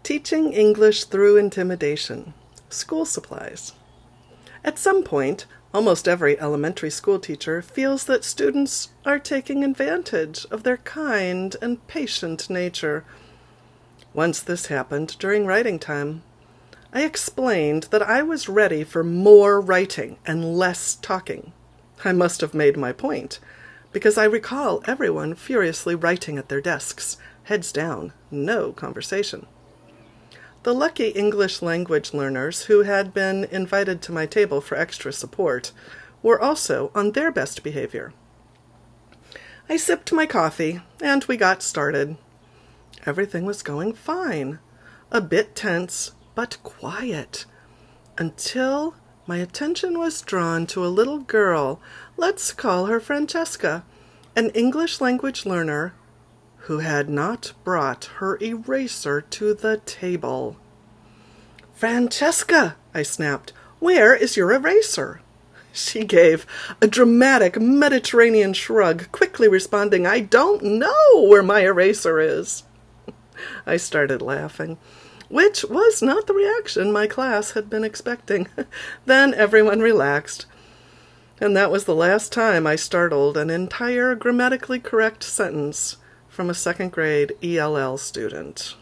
Teaching English through intimidation. School supplies. At some point, almost every elementary school teacher feels that students are taking advantage of their kind and patient nature. Once this happened during writing time. I explained that I was ready for more writing and less talking. I must have made my point, because I recall everyone furiously writing at their desks, heads down, no conversation. The lucky English language learners who had been invited to my table for extra support were also on their best behavior. I sipped my coffee, and we got started. Everything was going fine, a bit tense, but quiet, until my attention was drawn to a little girl, let's call her Francesca, an English language learner who had not brought her eraser to the table. "Francesca," I snapped, "where is your eraser?" She gave a dramatic Mediterranean shrug, quickly responding, "I don't know where my eraser is." I started laughing, which was not the reaction my class had been expecting. Then everyone relaxed, and that was the last time I startled an entire grammatically correct sentence from a second grade ELL student.